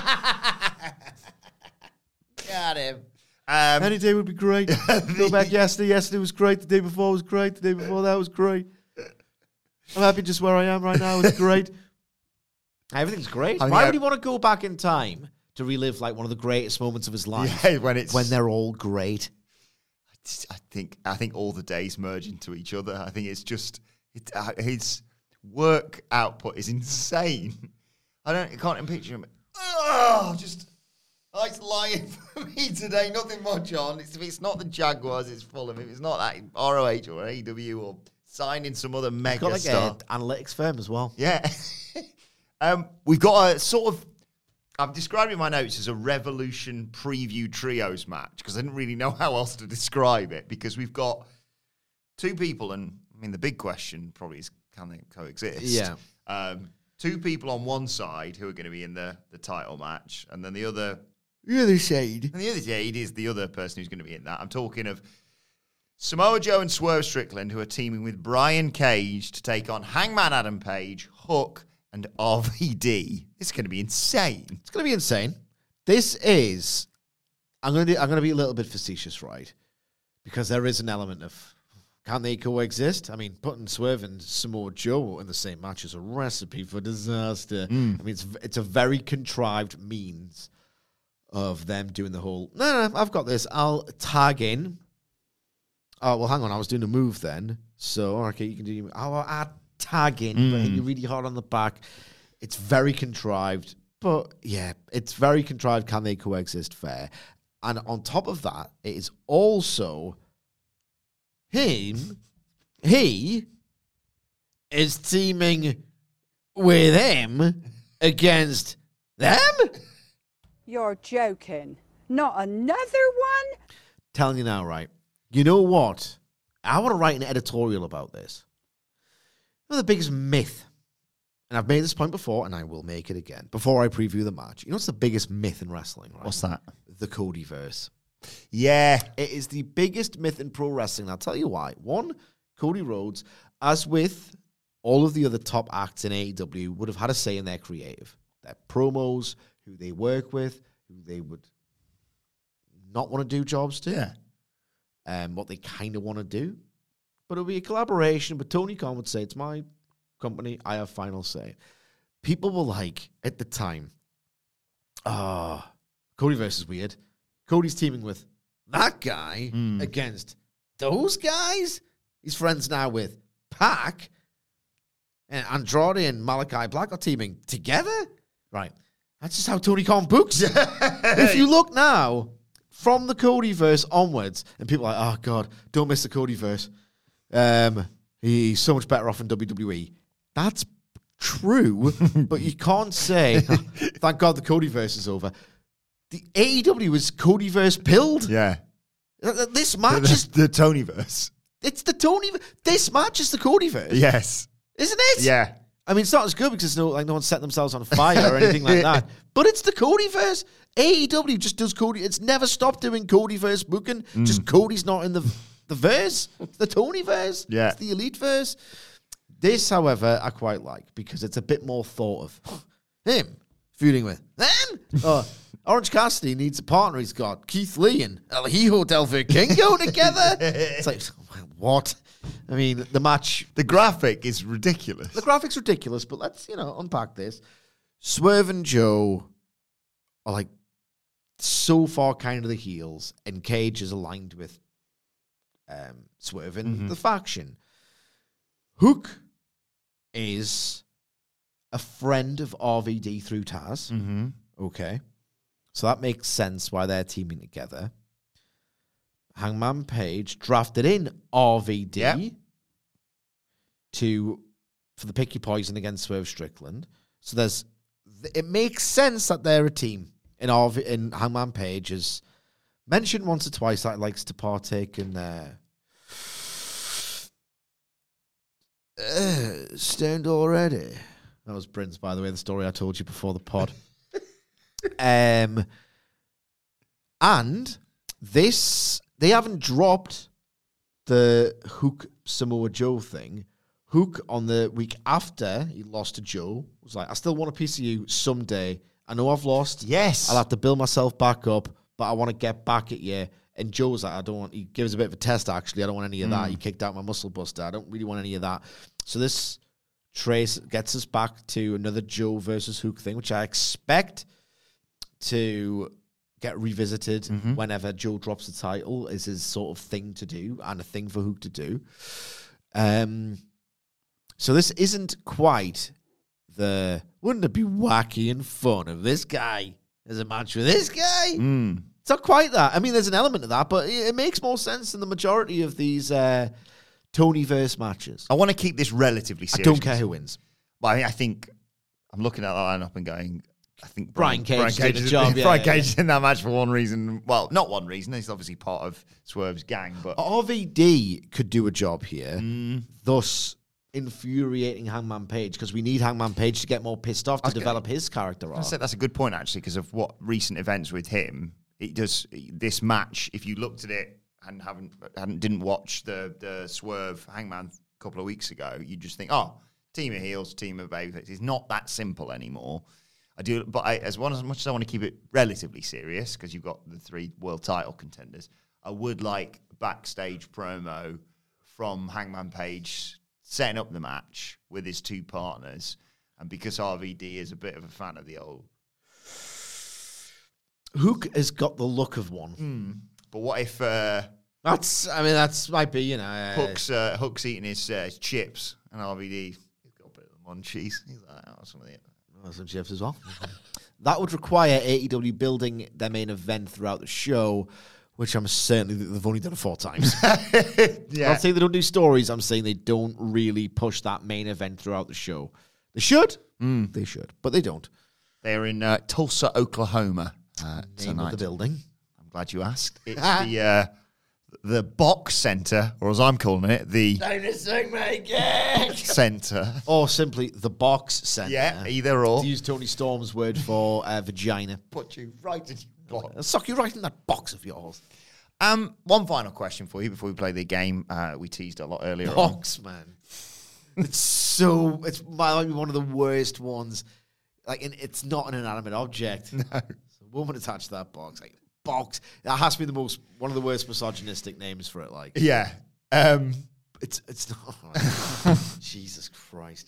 S4: Got him.
S3: Um,
S4: Any day would be great. Go back yesterday. Yesterday was great. The day before was great. The day before that was great. I'm happy just where I am right now. It's great. Everything's great.
S3: I mean,
S4: Why
S3: I-
S4: would he want to go back in time to relive like one of the greatest moments of his life?
S3: Yeah, when it's
S4: when they're all great.
S3: I think I think all the days merge into each other. I think it's just it, uh, his work output is insane. I don't I can't even picture him. Oh, just oh, it's lying for me today. Nothing much on. It's, if it's not the Jaguars, it's Fulham. If it's not that R O H or A E W or signing some other mega
S4: Got like
S3: star.
S4: an analytics firm as well.
S3: Yeah. um, we've got a sort of, I've described it in my notes as a Revolution preview trios match because I didn't really know how else to describe it, because we've got two people, and I mean, the big question probably is, can they coexist?
S4: Yeah.
S3: Um, two people on one side who are going to be in the, the title match, and then the other...
S4: The other side.
S3: And the other side is the other person who's going to be in that. I'm talking of Samoa Joe and Swerve Strickland, who are teaming with Brian Cage to take on Hangman Adam Page, Hook, and R V D. It's going to be insane.
S4: It's going to be insane. This is... I'm going to do, I'm going to be a little bit facetious, right? Because there is an element of... Can they coexist? I mean, putting Swerve and Samoa Joe in the same match is a recipe for disaster. Mm. I mean, it's it's a very contrived means of them doing the whole, no, no, no, I've got this. I'll tag in. Oh, well, hang on. I was doing a move then. So, okay, you can do your move. I'll add tag in, mm. but hit you really hard on the back. It's very contrived. But, yeah, it's very contrived. Can they coexist? Fair. And on top of that, it is also him. He is teaming with him against them.
S6: You're joking. Not another one?
S4: Telling you now, right? You know what? I want to write an editorial about this. You know the biggest myth, and I've made this point before, and I will make it again, before I preview the match. You know what's the biggest myth in wrestling, right?
S3: What's that?
S4: The Codyverse.
S3: Yeah.
S4: It is the biggest myth in pro wrestling. I'll tell you why. One, Cody Rhodes, as with all of the other top acts in A E W, would have had a say in their creative. Their promos, who they work with, who they would not want to do jobs to.
S3: Yeah.
S4: Um, what they kind of want to do. But it'll be a collaboration. But Tony Khan would say, it's my company, I have final say. People were like, at the time, ah, oh, Codyverse is weird. Cody's teaming with that guy mm. against those guys. He's friends now with Pac. And Andrade and Malachi Black are teaming together. Right. That's just how Tony Khan books. If you look now, from the Codyverse onwards, and people are like, oh, God, don't miss the Codyverse. Um, he's so much better off in W W E. That's true, but you can't say, oh, thank God the Codyverse is over. The A E W is Codyverse pilled.
S3: Yeah.
S4: This match
S3: the,
S4: is...
S3: The Tonyverse.
S4: It's the Tony... This match is the Codyverse.
S3: Yes.
S4: Isn't it?
S3: Yeah.
S4: I mean, it's not as good because no, like no one's setting themselves on fire or anything like that. But it's the Codyverse. A E W just does Cody. It's never stopped doing Codyverse booking. Mm. Just Cody's not in the the verse. It's the Tonyverse.
S3: Yeah.
S4: It's the Elite verse. This, however, I quite like because it's a bit more thought of him feuding with them. Oh, Orange Cassidy needs a partner. He's got Keith Lee and El Hijo del Vikingo together. It's like, what? I mean, the match...
S3: The graphic is ridiculous.
S4: The graphic's ridiculous, but let's, you know, unpack this. Swerve and Joe are, like, so far kind of the heels, and Cage is aligned with um, Swerve and mm-hmm. the faction. Hook is a friend of R V D through Taz.
S3: Mm-hmm.
S4: Okay. So that makes sense why they're teaming together. Hangman Page drafted in R V D yep. to for the picky poison against Swerve Strickland. So there's it makes sense that they're a team. In R V in Hangman Page is mentioned once or twice that he likes to partake in uh, uh, stoned already. That was Prince, by the way, the story I told you before the pod. um, and this, they haven't dropped the Hook Samoa Joe thing. Hook, on the week after he lost to Joe, was like, I still want a piece of you someday. I know I've lost.
S3: Yes.
S4: I'll have to build myself back up, but I want to get back at you. And Joe's like, I don't want, he gives a bit of a test, actually. I don't want any of mm. that. He kicked out my muscle buster. I don't really want any of that. So this trace gets us back to another Joe versus Hook thing, which I expect to get revisited mm-hmm. whenever Joe drops the title, is his sort of thing to do and a thing for Hook to do. Um, so this isn't quite the, wouldn't it be wacky and fun if this guy has a match with this guy?
S3: Mm.
S4: It's not quite that. I mean, there's an element of that, but it makes more sense than the majority of these uh, Tonyverse matches.
S3: I want to keep this relatively serious.
S4: I don't care who wins.
S3: But I, I think I'm looking at that lineup and going, I think
S4: Brian, Brian Cage,
S3: Brian Cage
S4: did
S3: is
S4: a job. Yeah,
S3: Brian
S4: yeah,
S3: Cage
S4: yeah.
S3: is in that match for one reason. Well, not one reason. He's obviously part of Swerve's gang. But
S4: R V D could do a job here,
S3: mm.
S4: thus infuriating Hangman Page, because we need Hangman Page to get more pissed off to develop
S3: gonna,
S4: his character arc.
S3: I said that's a good point, actually, because of what recent events with him. It does this match. If you looked at it and haven't, hadn't didn't watch the the Swerve Hangman a couple of weeks ago, you just think, oh, team of heels, team of babyfaces. It's not that simple anymore. I do, but I, as one as much as I want to keep it relatively serious, because you've got the three world title contenders, I would like a backstage promo from Hangman Page setting up the match with his two partners, and because R V D is a bit of a fan of the old.
S4: Hook has got the look of one.
S3: Mm. But what if... Uh,
S4: that's, I mean, that's might be, you know... Uh,
S3: Hook's, uh, Hook's eating his, uh, his chips, and R V D, he's got a bit of the munchies. He's like, oh, some of the...
S4: Oh, some chips as well. That would require A E W building their main event throughout the show, which I'm certainly... They've only done it four times.
S3: Yeah.
S4: I'm not saying they don't do stories. I'm saying they don't really push that main event throughout the show. They should.
S3: Mm.
S4: They should, but they don't.
S3: They're in uh, Tulsa, Oklahoma. uh,
S4: Name
S3: tonight.
S4: of the building.
S3: I'm glad you asked. It's the uh, the Box Centre, or as I'm calling it, the Centre.
S4: Or simply the Box Centre.
S3: Yeah, either or.
S4: To use Tony Storm's word for uh, vagina.
S3: Put you right in your box.
S4: I'll suck you right in that box of yours.
S3: Um, one final question for you before we play the game. Uh, we teased a lot earlier on.
S4: Box, man. It's so, it's might be one of the worst ones. Like, and it's not an inanimate object. No. It's a woman attached to that box. Like, box. That has to be the most, one of the worst misogynistic names for it. Like,
S3: Yeah. Um,
S4: it's, it's not. Jesus Christ.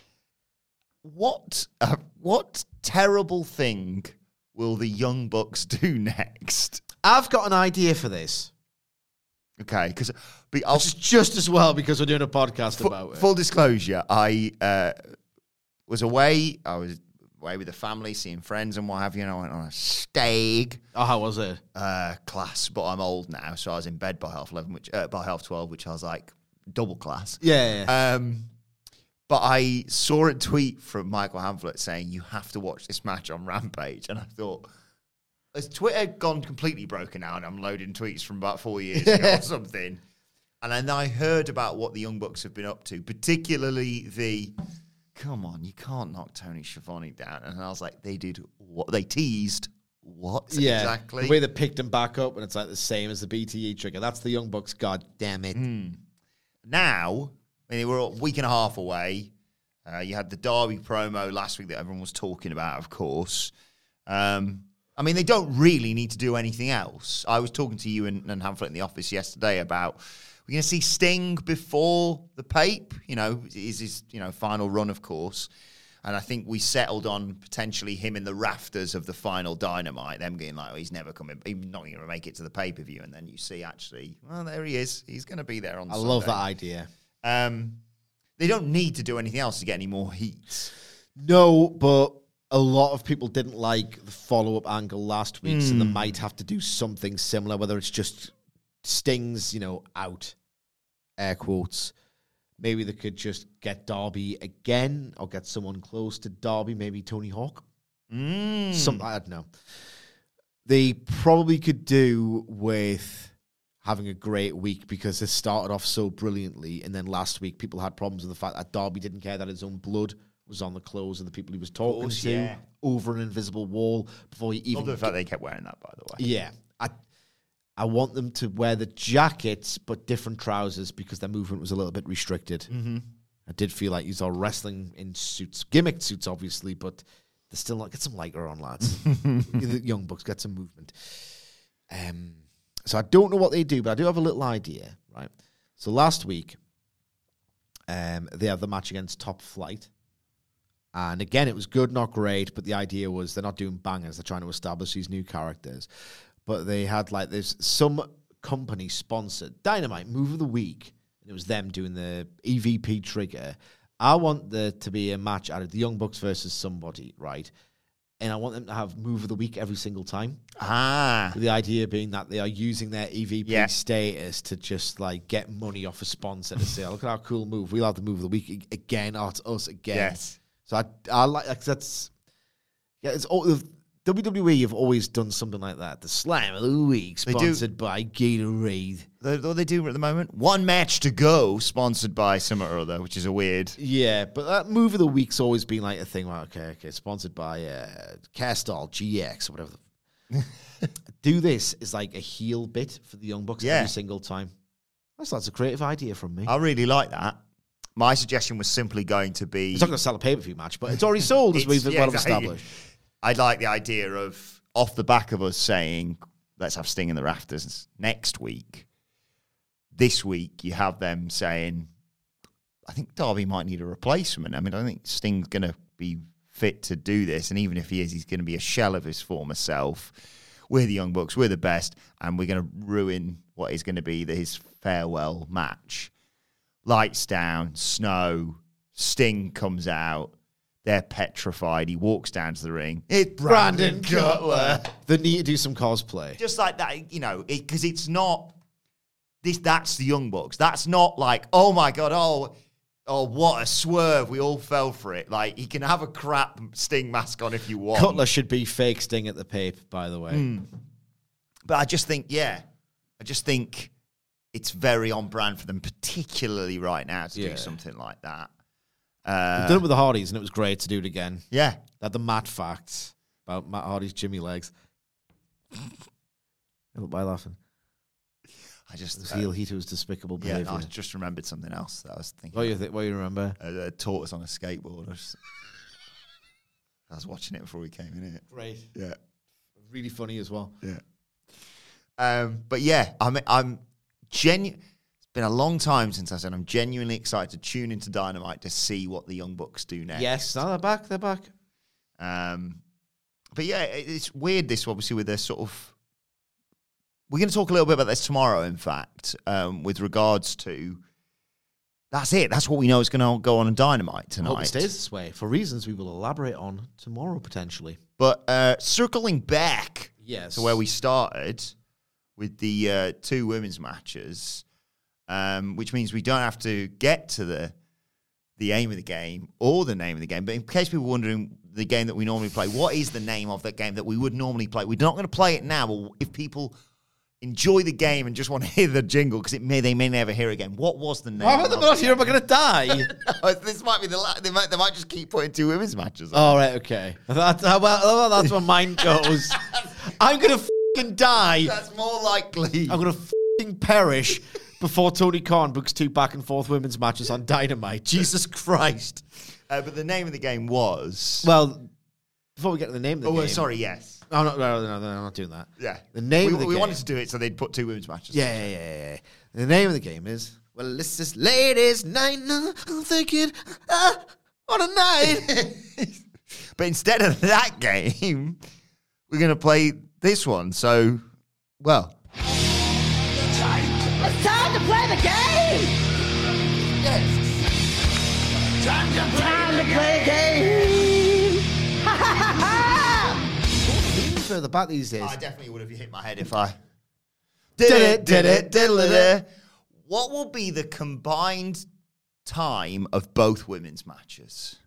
S3: what, uh, what terrible thing will the Young Bucks do next?
S4: I've got an idea for this.
S3: Okay, because I'll
S4: Which is just as well because we're doing a podcast
S3: Full,
S4: about it.
S3: full disclosure, I uh, was away. I was away with the family, seeing friends and what have you. And I went on a stag
S4: Oh, how was it?
S3: uh, class, but I'm old now, so I was in bed by half eleven, which uh, by half twelve, which I was like double class.
S4: Yeah, yeah.
S3: Um, but I saw a tweet from Michael Hamflett saying you have to watch this match on Rampage, and I thought, has Twitter gone completely broken now? And I'm loading tweets from about four years ago or something. And then I heard about what the Young Bucks have been up to, particularly the, come on, you can't knock Tony Schiavone down. And I was like, they did what? They teased what
S4: yeah,
S3: exactly?
S4: the way they picked him back up, and it's like the same as the B T E trigger. That's the Young Bucks. God damn it!
S3: Mm. Now, I mean, we're a week and a half away. Uh, you had the Derby promo last week that everyone was talking about, of course. Um, I mean, they don't really need to do anything else. I was talking to you and, and Hamflett in the office yesterday about, we're going to see Sting before the Pape, you know, is his, you know, final run, of course. And I think we settled on potentially him in the rafters of the final Dynamite, them being like, oh, he's never coming, he's not going to make it to the pay-per-view. And then you see, actually, well, there he is. He's going to be there on
S4: I
S3: Sunday.
S4: love that idea.
S3: Um, they don't need to do anything else to get any more heat.
S4: No, but a lot of people didn't like the follow-up angle last week, so they
S3: Mm.
S4: might have to do something similar, whether it's just Sting's, you know, out, air quotes. Maybe they could just get Darby again or get someone close to Darby, maybe Tony Hawk.
S3: Mm.
S4: Some, I don't know. They probably could do with having a great week because it started off so brilliantly, and then last week people had problems with the fact that Darby didn't care that his own blood was on the clothes of the people he was talking
S3: course,
S4: to
S3: yeah.
S4: over an invisible wall before he even...
S3: Love the fact they kept wearing that, by the way.
S4: Yeah. I I want them to wear the jackets, but different trousers because their movement was a little bit restricted.
S3: Mm-hmm.
S4: I did feel like he's all wrestling in suits. Gimmicked suits, obviously, but they're still not... Get some lighter on, lads. The Young Bucks, get some movement. Um, so I don't know what they do, but I do have a little idea, right? So last week, um, they had the match against Top Flight. And again, it was good, not great, but the idea was they're not doing bangers. They're trying to establish these new characters. But they had like this, some company sponsored Dynamite Move of the Week. And it was them doing the E V P trigger. I want there to be a match out of the Young Bucks versus somebody, right? And I want them to have Move of the Week every single time.
S3: Ah.
S4: With the idea being that they are using their E V P
S3: Yeah.
S4: status to just like get money off a sponsor to say, oh, look at our cool move. We'll have the Move of the Week again. Oh, it's us again.
S3: Yes.
S4: So I, I like, like that's, yeah, it's all, W W E have always done something like that. The Slam of the Week,
S3: They do.
S4: sponsored by Gatorade.
S3: They, what they do at the moment, one match to go, sponsored by some or other, which is a weird.
S4: Yeah, but that Move of the Week's always been like a thing. Like, okay, okay, sponsored by uh, Castall, G X, or whatever. The do this is like a heel bit for the Young Bucks
S3: Yeah.
S4: every single time. That's, that's a creative idea from me.
S3: I really like that. My suggestion was simply going to be...
S4: It's not going to sell a pay-per-view match, but it's already sold, as
S3: It's-
S4: we've
S3: yeah,
S4: well
S3: exactly.
S4: established.
S3: I'd like the idea of, off the back of us saying, let's have Sting in the rafters next week. This week, you have them saying, I think Darby might need a replacement. I mean, I don't think Sting's going to be fit to do this. And even if he is, he's going to be a shell of his former self. We're the Young Bucks. We're the best. And we're going to ruin what is going to be the, his farewell match. Lights down, snow, Sting comes out. They're petrified. He walks down to the ring. It's Brandon, Cutler.
S4: They need to do some cosplay.
S3: Just like that, you know, because it, it's not... this. That's the Young Bucks. That's not like, oh my God, oh, Oh, what a swerve. We all fell for it. Like, he can have a crap Sting mask on if you want.
S4: Cutler should be fake Sting at the Pape, by the way.
S3: Mm. But I just think, yeah, I just think it's very on brand for them, particularly right now, to
S4: Yeah.
S3: do something like that.
S4: We've
S3: Uh,
S4: done it with the Hardys, and it was great to do it again.
S3: yeah.
S4: They had the Matt facts about Matt Hardy's Jimmy legs. Why laughing?
S3: I just,
S4: His
S3: uh,
S4: heel heater was despicable
S3: yeah,
S4: behavior.
S3: no, I just remembered something else that I was thinking.
S4: What do you think? What do you remember?
S3: A, a tortoise on a skateboard. I, just, I was watching it before we came in here.
S4: Great.
S3: Yeah.
S4: Really funny as well.
S3: Yeah. Um, but yeah, I'm I'm genuine. It's been a long time since I said I'm genuinely excited to tune into Dynamite to see what the Young Bucks do next.
S4: Yes, no, they're back. They're back.
S3: Um, but yeah, it, it's weird. This obviously with their sort of. We're going to talk a little bit about this tomorrow. In fact, um, with regards to. That's it. That's what we know is going to go on in Dynamite
S4: I
S3: tonight.
S4: hope it stays this way for reasons we will elaborate on tomorrow potentially.
S3: But uh, circling back
S4: Yes.
S3: to where we started with the uh, two women's matches, um, which means we don't have to get to the the aim of the game or the name of the game. But in case people are wondering the game that we normally play, what is the name of that game that we would normally play? We're not going to play it now, but if people enjoy the game and just want to hear the jingle, because it may they may never hear it again. What was the name?
S4: Why would
S3: of
S4: they not
S3: the
S4: hear? Am I going to die?
S3: game? This might be the la- they might they might just keep putting two women's matches on.
S4: All right, okay. That's how well, well, that's where mine goes. I'm going to fucking die.
S3: That's more likely.
S4: I'm going to fucking perish before Tony Khan books two back and forth women's matches on Dynamite. Jesus Christ.
S3: Uh, but the name of the game was.
S4: Well, before we get to the name of the
S3: Oh,
S4: game.
S3: uh, sorry. Yes.
S4: Oh, no, no, no, no, I'm not doing that.
S3: Yeah.
S4: The name
S3: we,
S4: of the
S3: we
S4: game.
S3: wanted to do it so they'd put two women's matches.
S4: Yeah, yeah, yeah, yeah. The name of the game is, well, this is ladies' night. Now I'm thinking, ah, what a night.
S3: But instead of that game, we're going to play this one. So, well.
S6: It's time to play the game! Yes. Time to play, the game! Ha ha ha ha!
S4: Even further back these days.
S3: I definitely would have hit my head if I.
S4: Did it, did it,
S3: diddle it. What will be the combined time of both women's matches?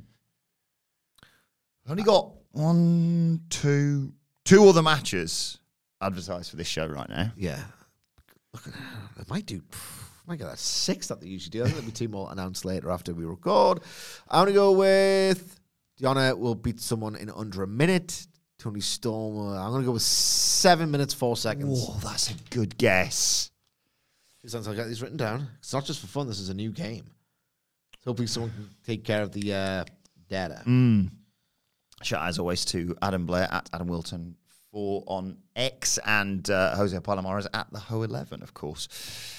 S3: I've only got one, two, two other matches advertised for this show right now.
S4: Yeah. Look, I might do, I might get that six that they usually do. I think there'll be two more announced later after we record. I'm going to go with Deonna will beat someone in under a minute. Tony Storm, uh, I'm going to go with seven minutes, four seconds.
S3: Whoa, that's a good guess.
S4: Since I got these written down. It's not just for fun. This is a new game. So hopefully someone can take care of the uh, data.
S3: Mm. Shout out as always to Adam Blair at Adam Wilton four on X and uh, Jose Palomares at the Ho eleven, of course.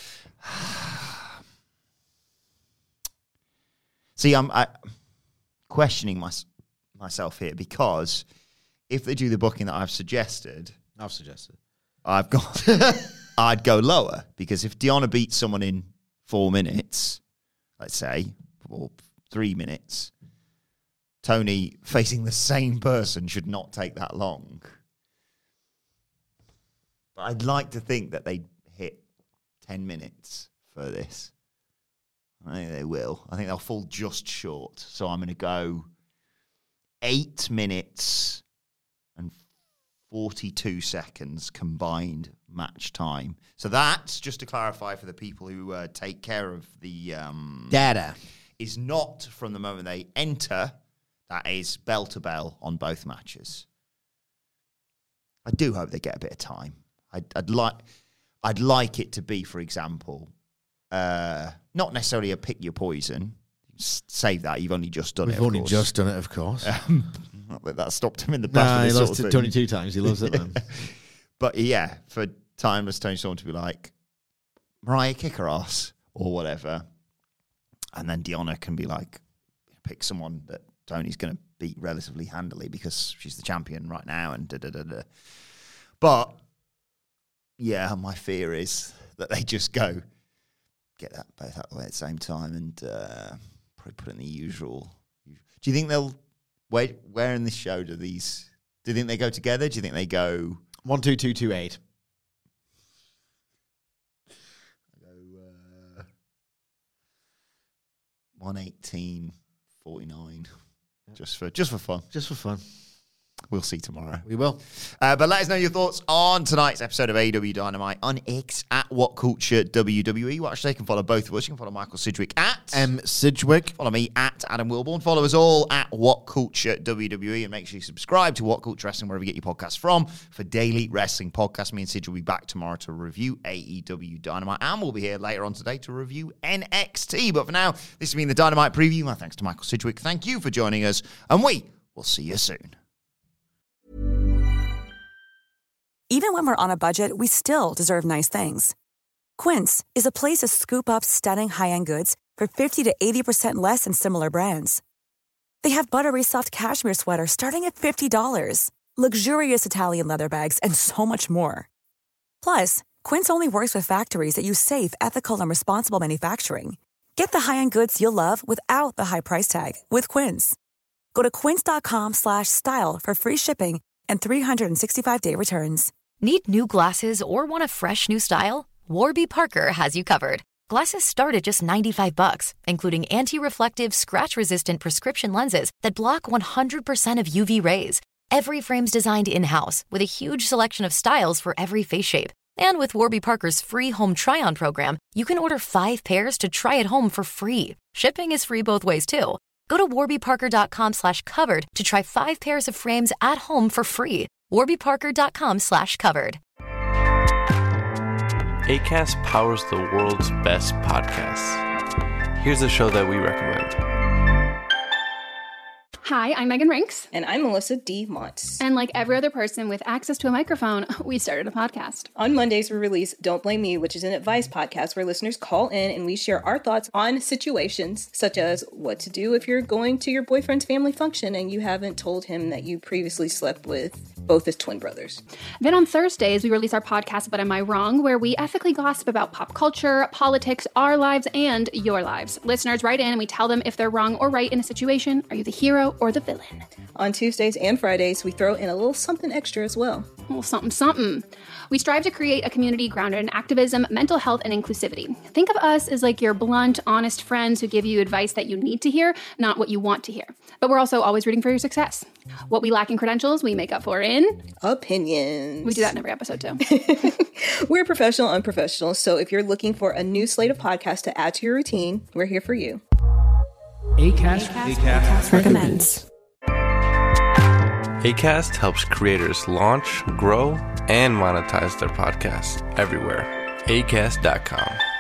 S3: See, I'm I, questioning my, myself here because if they do the booking that I've suggested,
S4: I've suggested.
S3: I've got, I'd go lower because if Deonna beats someone in four minutes, let's say, or three minutes, Tony facing the same person should not take that long. But I'd like to think that they hit ten minutes for this. I think they will. I think they'll fall just short. So I'm going to go eight minutes and forty-two seconds combined match time. So that's, just to clarify for the people who uh, take care of the um,
S4: Data.
S3: is not from the moment they enter. That is bell to bell on both matches. I do hope they get a bit of time. I'd, I'd like, I'd like it to be, for example, uh, not necessarily a pick your poison. S- Save that. You've only just done
S4: We've
S3: it. of
S4: only
S3: course.
S4: just done it, of course.
S3: Um, not that that stopped him in the past.
S4: Nah,
S3: with
S4: he
S3: this
S4: lost
S3: sort
S4: it
S3: of thing.
S4: twenty-two times. He loves it, man.
S3: But yeah, for timeless Tony Storm to be like, Mariah, kick her ass or whatever. And then Deonna can be like, pick someone that Tony's going to beat relatively handily because she's the champion right now and da da da da. But yeah, my fear is that they just go, get that both out the way at the same time and uh, probably put in the usual. Do you think they'll, where, where in this show do these, do you think they go together? Do you think they go...
S4: One, two, two, two, eight.
S3: I go uh, one eighteen forty-nine. Just for just for fun.
S4: Just for fun.
S3: We'll see tomorrow.
S4: We will.
S3: Uh, but let us know your thoughts on tonight's episode of A E W Dynamite on X at What Culture W W E. Well, actually, you can follow both of us. You can follow Michael Sidgwick at
S4: M. Sidgwick.
S3: Follow me at Adam Wilborn. Follow us all at What Culture W W E. And make sure you subscribe to What Culture Wrestling wherever you get your podcasts from for daily wrestling podcasts. Me and Sidge will be back tomorrow to review A E W Dynamite. And we'll be here later on today to review N X T. But for now, this has been the Dynamite Preview. My thanks to Michael Sidgwick. Thank you for joining us. And we will see you soon.
S7: Even when we're on a budget, we still deserve nice things. Quince is a place to scoop up stunning high-end goods for fifty to eighty percent less than similar brands. They have buttery soft cashmere sweaters starting at fifty dollars, luxurious Italian leather bags, and so much more. Plus, Quince only works with factories that use safe, ethical, and responsible manufacturing. Get the high-end goods you'll love without the high price tag with Quince. Go to quince.com slash style for free shipping and three sixty-five day returns.
S8: Need new glasses or want a fresh new style? Warby Parker has you covered. Glasses start at just ninety-five bucks, including anti-reflective, scratch-resistant prescription lenses that block one hundred percent of U V rays. Every frame's designed in-house with a huge selection of styles for every face shape. And with Warby Parker's free home try-on program, you can order five pairs to try at home for free. Shipping is free both ways, too. Go to warbyparker.com slash covered to try five pairs of frames at home for free. warbyparker.com slash covered.
S9: Acast powers the world's best podcasts. Here's a show that we recommend.
S10: Hi, I'm Megan Rinks.
S11: And I'm Melissa D. Montz.
S10: And like every other person with access to a microphone, we started a podcast.
S11: On Mondays, we release Don't Blame Me, which is an advice podcast where listeners call in and we share our thoughts on situations such as what to do if you're going to your boyfriend's family function and you haven't told him that you previously slept with both his twin brothers.
S10: Then on Thursdays, we release our podcast, But Am I Wrong?, where we ethically gossip about pop culture, politics, our lives, and your lives. Listeners write in and we tell them if they're wrong or right in a situation. Are you the hero or the villain?
S11: On Tuesdays and Fridays, we throw in a little something extra as well.
S10: A little something, something. We strive to create a community grounded in activism, mental health, and inclusivity. Think of us as like your blunt, honest friends who give you advice that you need to hear, not what you want to hear. But we're also always rooting for your success. What we lack in credentials, we make up for in...
S11: opinions.
S10: We do that in every episode, too.
S11: We're professional, unprofessional, so if you're looking for a new slate of podcasts to add to your routine, we're here for you.
S12: Acast, Acast, Acast recommends.
S9: Acast helps creators launch, grow, and monetize their podcasts everywhere. acast dot com.